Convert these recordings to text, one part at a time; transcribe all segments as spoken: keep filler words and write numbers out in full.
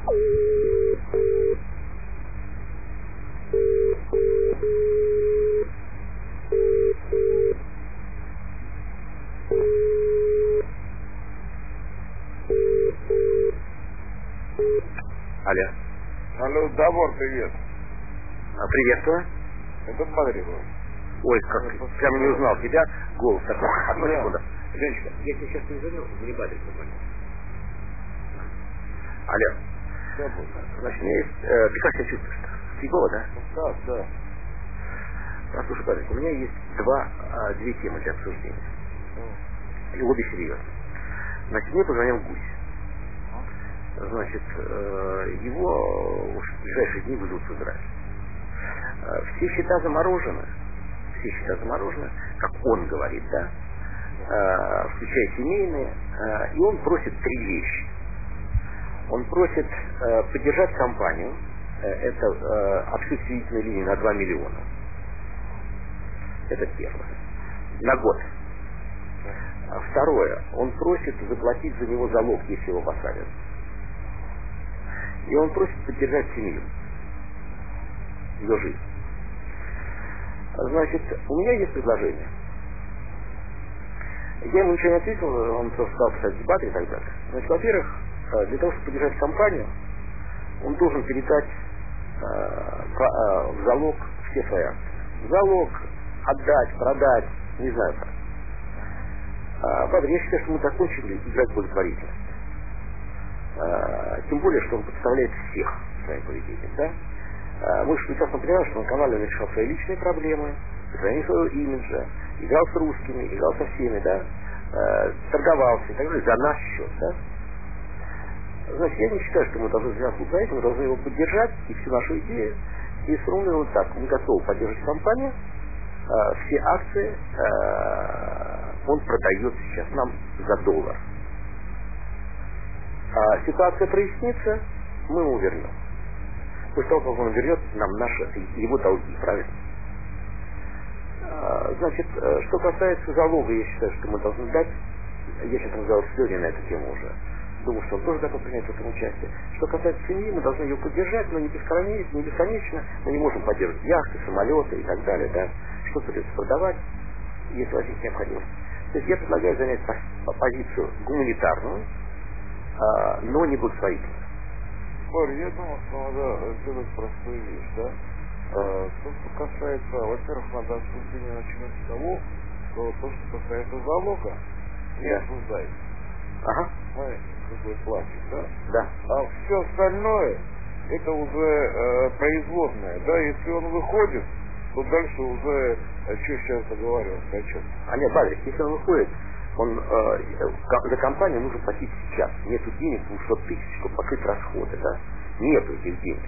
Алло. Алло, Давор, привет. А, приветствую. Это Багриков. Ой, как прям не узнал тебя. Голос такой. Одну Да. секунду. Женечка, я тебе сейчас не звонил, не Багриков звонил. Алло. Да, Бог. Значит, у меня есть... Э, ты как себя чувствуешь? Фигово, да? Да, да. Послушай, Багрик, у меня есть два, а, две темы для обсуждения. И обе серьезные. Значит, мне позвонил Гусь. Значит, э, его уж в ближайшие дни везут в Израиль. Э, все счета заморожены. Все счета заморожены, как он говорит, да? Э, включая семейные. Э, и он просит три вещи. Он просит э, поддержать компанию. Э, это э, открыть кредитную линию на два миллиона. Это первое. На год. А второе. Он просит заплатить за него залог, если его посадят. И он просит поддержать семью, ее жизнь. Значит, у меня есть предложение. Я ему ничего не ответил, он просто стал писать дебаты и так далее. Значит, во-первых, для того, чтобы поддержать компанию, он должен передать э, про, э, в залог все свои акции. В залог отдать, продать, не знаю как. А, Бадрик, я считаю, что мы закончили играть в благотворительность. А, тем более, что он подставляет всех своим поведением, да? А, мы же прекрасно понимаем, что на канале он решал свои личные проблемы, сохранил своего имиджа, играл с русскими, играл со всеми, да? А, торговался и так далее за наш счет, да? Значит, я не считаю, что мы должны заняться благотворительностью, мы должны его поддержать и всю нашу идею. И сформулировать вот так: мы готовы поддерживать компанию, а, все акции а, он продает сейчас нам за доллар. А ситуация прояснится, мы ему вернем. После того, как он вернет нам наши, его долги, правильно? А, значит, что касается залога, я считаю, что мы должны дать, я сейчас разговаривал с Леней на эту тему уже, думаю, что он тоже готов принять в этом участие. Что касается семьи, мы должны ее поддержать, но не бесконечно, не бесконечно, мы не можем поддерживать яхты, самолеты и так далее, да, что придется продавать, если возникнет необходимость. То есть я предлагаю занять позицию гуманитарную, а, но не благотворительную. Борь, я думал, что надо сделать простую вещь, да? А, то, что касается, во-первых, надо обсуждение начинать с того, что то, что касается залога, не Да. обсуждается. Ага. Мы как бы платим, да? Да. А все остальное, это уже э, производное, да? Если он выходит, то дальше уже, а что сейчас договариваться, о чем? А нет, Бадрик, если он выходит, он, э, за компанию нужно платить сейчас. Нету денег, двухсот тысяч, чтобы покрыть расходы, да? Нету этих денег.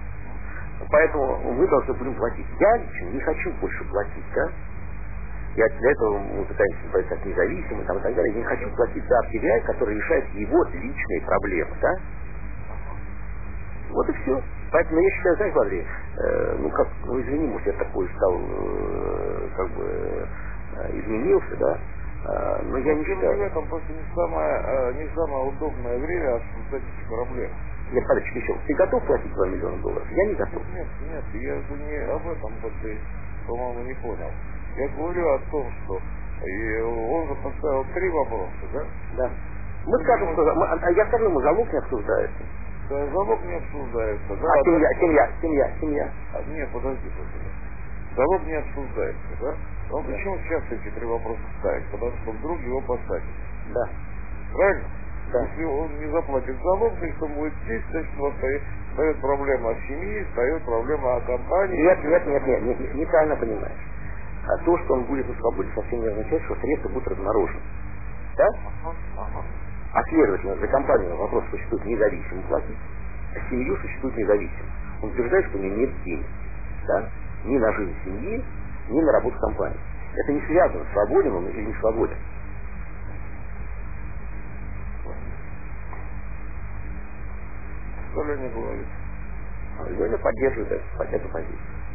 Поэтому мы должны будем платить. Я лично не хочу больше платить, да? Я для этого мы пытаемся быть независимым там, и так далее. Я не хочу платить за ар ти ви ай, который решает его личные проблемы, да? Вот и все. Поэтому я считаю, знаешь, Бадрик, э, ну как, ну извини, может я такой стал, э, как бы, э, изменился, да? А, но я не считаю. В этом просто не самое, не самое удобное время обсуждать эти проблемы. Нет, подожди, еще. Ты готов платить два миллиона долларов? Я не готов. Нет, нет, я же не об этом, вот ты, по-моему, не понял. Я говорю о том, что и он же поставил три вопроса, да? Да. Мы ну, скажем, что... Мы, а я скажу ему, залог не обсуждается. Да, залог не обсуждается. Да, а семья, да, семья, семья, семья. А, нет, подожди, подожди. Залог не обсуждается, да? Он да. Почему сейчас эти три вопроса ставит? Потому что вдруг его посадят. Да. Правильно? Да. Если он не заплатит залог, значит он будет здесь, значит у вас стоит, стоит проблема о семье, стоит проблема о компании. Нет, нет, нет, нет, нет, нет, неправильно понимаешь. А то, что он будет на свободе, совсем не означает, что средства будут разморожены. Да? Ага, ага. А следовательно, за компанию вопрос существует независимо платить, а семью существует независимо. Он утверждает, что у него нет денег. Да? Ни на жизнь семьи, ни на работу компании. Это не связано, свободен он или не свободен. Что Леня говорит? Леня поддерживает эту, эту позицию.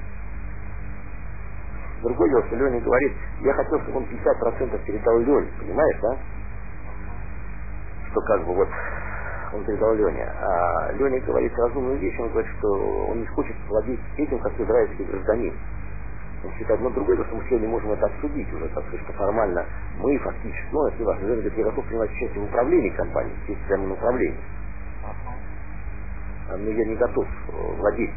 Другое дело, что Леня говорит, я хотел, чтобы он пятьдесят процентов передал Лене, понимаешь, да? Что как бы вот он передал Лене. А Леня говорит разумную вещь, он говорит, что он не хочет владеть этим, как израильский гражданин. Он считает, но другое, что мы сегодня можем это обсудить уже, так сказать, что формально мы фактически, ну, это не важно, Леня говорит, я готов принимать участие в управлении компанией, здесь прямо на управлении. Но я не готов владеть.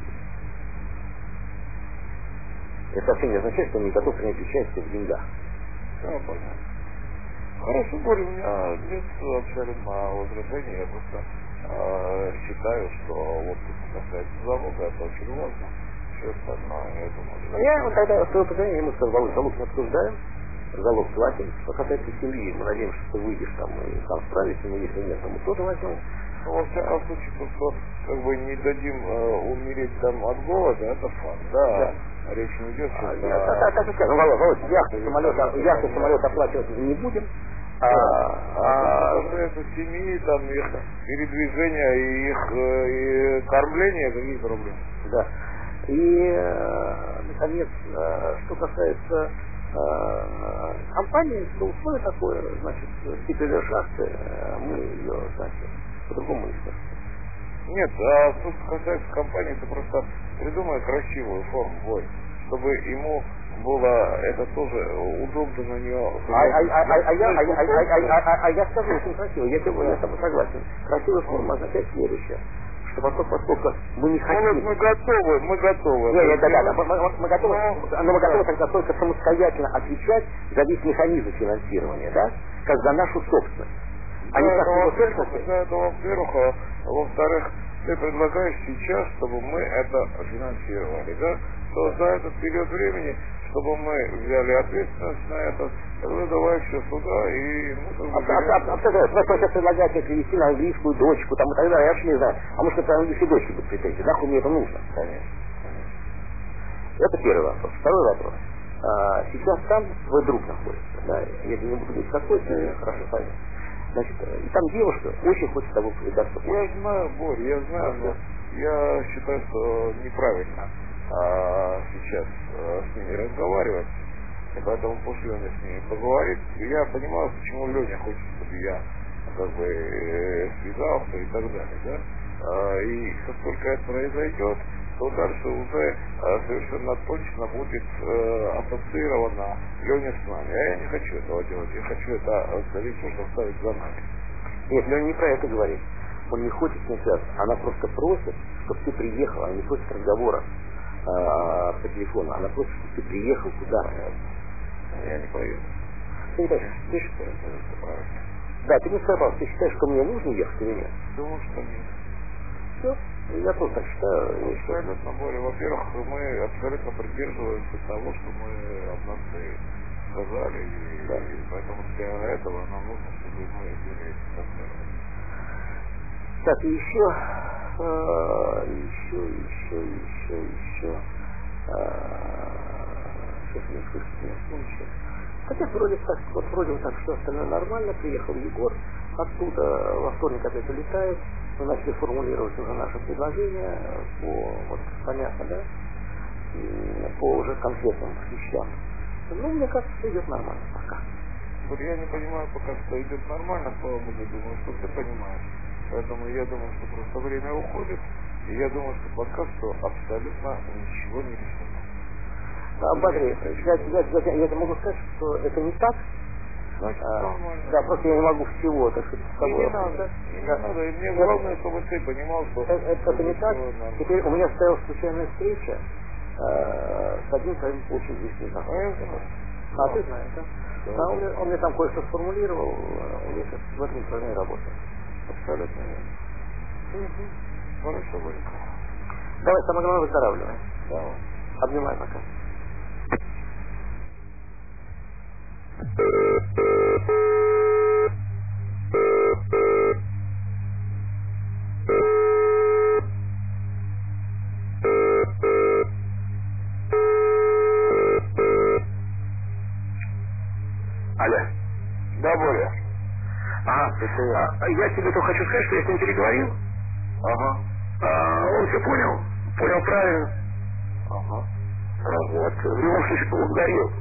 Это совсем не означает, что он не готов принять участие в деньгах. Да, понятно. Хорошо, Боря, у меня нет абсолютно возражений, я просто э, считаю, что вот что касается залога, это очень важно. Все остальное, я думаю, что... Я вот тогда свое предложение ему сказал, залог не обсуждаем, залог платим. Что касается семьи, мы надеемся, что ты выйдешь там и сам справишься, но если нет, то мы тоже возьмем. Ну, во всяком случае, то, что как бы не дадим э, умереть там от голода, это факт, да. да. Речь не идет сейчас а, о... Я, так, так и скажу, Володь, Володь, яхты, самолет, яхты, самолет оплачивать не будем. Да. А, а, а касается семьи, там их передвижения и их и кормления, какие проблемы? Да. И, наконец, что касается э, компании, то условие такое, значит, теперь шахты, мы ее, значит, по-другому не скажем. Нет, а то, что касается компании, ты просто придумай красивую форму, Бой, чтобы ему было это тоже удобно на нее. А я скажу очень красиво, я с тобой согласен. Красивая форма означает следующее. Что поскольку, поскольку мы не хотим... Ну, мы готовы, мы готовы. Нет, нет, да, да, да, мы, мы, мы готовы, но, но мы готовы тогда только самостоятельно отвечать за весь механизм финансирования, да, как за нашу собственность. Да, это во-первых, да, это во-первых, а во-вторых, ты предлагаешь сейчас, чтобы мы это финансировали, да, то за этот период времени, чтобы мы взяли ответственность на это, тогда давай все сюда и мы как бы... Абсолютно, просто сейчас предлагаете перевести на английскую дочку, там и так далее, я вообще не знаю, а может это английской дочке будет претензии, нахуй мне это нужно? Конечно. Это первый вопрос. Второй вопрос. А, сейчас там твой друг находится, да, если не буду говорить какой, то хорошо поймет. Значит, и там девушка очень хочет с тобой повидаться. Я знаю, Борь, я знаю, но я считаю, что неправильно а, сейчас а, с ними разговаривать. И поэтому пусть Леня с ними поговорит. И я понимаю, почему Леня хочет, чтобы я как бы э, связался и так далее, да. А, и как только это произойдет, то дальше уже а, совершенно точно будет э, ассоциировано Леня с нами. А я не хочу этого делать. Я хочу это далеко оставить за нами. Нет, Леня не про это говорит. Он не хочет с ней связаться. Она просто просит, чтобы ты приехал. Она не просит разговора э, по телефону. Она просит, чтобы ты приехал туда. Я не поеду. Ты не понимаешь, ты считаешь, что правильно? Да, ты не сказал, ты считаешь, что мне нужно ехать или нет? Думаю, что нет. Все. Я тоже так считаю. Абсолютно, Боря. Во-первых, мы абсолютно придерживаемся того, что мы однажды сказали, и, да. И поэтому для этого нам нужно, чтобы мы были контролированы. Так, и еще, э, еще, еще, еще, еще, э, сейчас я не слышу, не слышу. Хотя вроде так, вот вроде вот так все остальное нормально, приехал Егор, оттуда во вторник опять улетает. Мы начали формулировать уже наше предложение по, вот, понятно, да, по уже конкретным вещам. Ну, мне кажется, все идет нормально пока. Вот я не понимаю пока, что идет нормально, слава богу, думаю, что ты понимаешь. Поэтому я думаю, что просто время уходит, и я думаю, что пока что абсолютно ничего не решено. А, Батри, я, я, я, я могу сказать, что это не так. Значит, а, да, просто я не могу всего, так сказать, с тобой. Не надо, не да. надо. И мне главное, чтобы ты понимал, что... Это, это, это не так. Теперь у меня стояла случайная встреча э, с одним своим очень близким знакомым. А, ты знаешь, да? Да, да он, мне, он мне там кое-что сформулировал, я сейчас в этом направлении работаю. Абсолютно нет. Угу. Хорошо, Борька. Давай, самое главное, выздоравливай. Давай. Обнимай пока. Алло. Да, Боря. Ага. Это... А, я тебе только хочу сказать, что я с ним переговорил. Ага. А, он все понял. Понял правильно. Ага. А, вот. В любом случае поблагодарил.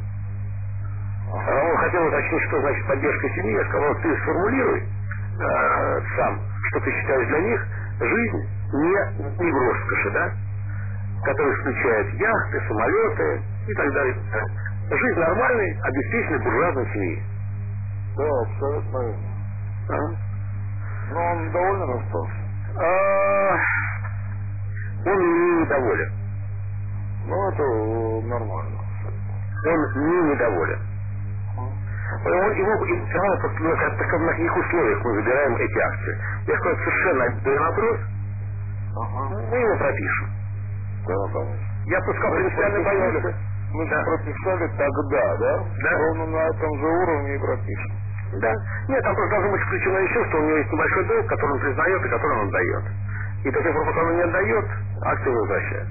Ага. Он хотел уточнить, что значит поддержка семьи. Я сказал, ты сформулируй а, сам, что ты считаешь для них жизнь не, не в роскоши, да? Который включает яхты, самолеты и так далее. Жизнь нормальной, обеспеченной буржуазной семьи. Да, абсолютно верно. А? Но он доволен остался? А, он не недоволен. Ну, это нормально. Он не недоволен. Он, его интересовало, на каких условиях мы выбираем эти акции. Я сказал, совершенно отдельный вопрос. Ага. Мы его пропишем. Да, конечно. Я пускал принципиальный боялся. Мы же Да. прописали тогда, да? Да. Ровно на этом же уровне и пропишем. Да. Нет, там просто должно быть включено еще, что у него есть небольшой долг, который он признает и который он отдает. И до тех пор, пока он не отдает, акции возвращаются.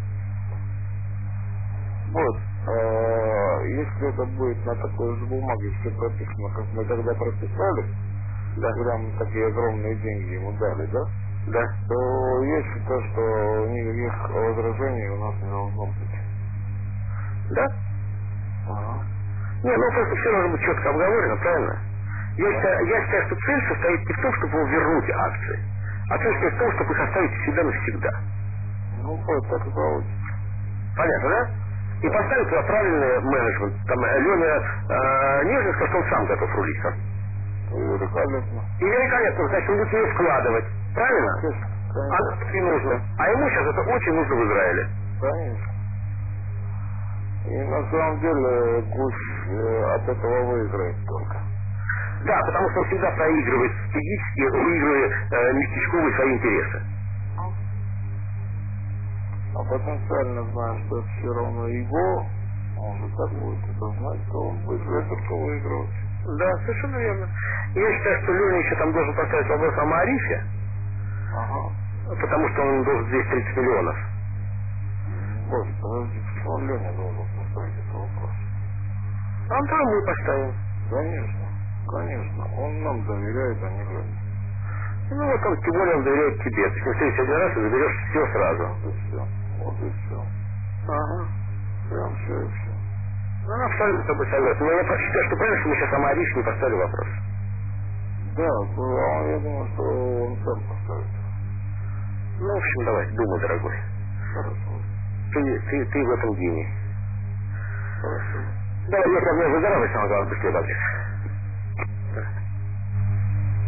Вот. А, если это будет на такой же бумаге все прописано, как мы тогда прописали, Да. прям такие огромные деньги ему дали, да? Да. То я считаю, что никаких возражений у нас не должно быть. Да? Ага. Не, ну просто все должно быть четко обговорено, правильно? Я считаю, я считаю, что цель состоит не в том, чтобы вернуть акции, а цель состоит в том, чтобы их оставить всегда навсегда. Ну, вот так и получится. Понятно, да? И поставить туда правильный менеджмент. Там Леня э, Нежин сказал, что он сам готов рулить. Великолепно. И великолепно, значит, он будет ее вкладывать. Правильно? Конечно. А это не нужно. А ему сейчас это очень нужно в Израиле. Конечно. И на самом деле Гусь э, от этого выиграет только. Да, потому что он всегда проигрывает стратегически, выигрывает э, местечковые свои интересы. А потенциально зная, что это все равно его, он же так будет это знать, что он будет только выигрывать. Да, совершенно верно. И я считаю, что Леня еще там должен поставить вопрос о Маарифе, Ага. потому что он должен двести тридцать миллионов. Боже, подожди, почему он Леня должен поставить этот вопрос? А он там мы поставим. Конечно, конечно. Он нам доверяет, а не Лене. Ну вот он, тем более он доверяет тебе. Ты в следующий раз и заберешь все сразу. Вот и все. Вот и все. Ага. Прям все и все. Ну, абсолютно с тобой согласен. Но я просто считаю, что правильно, что мы сейчас о Маарифе не поставили вопрос. Да, а я думаю, что он сам поставит. Ну, в общем, давай, думай, дорогой. Хорошо. Ты, ты, ты в этом гений. Хорошо. Давай, я тебя выздоравливай, самое главное, быстрее, бабушка.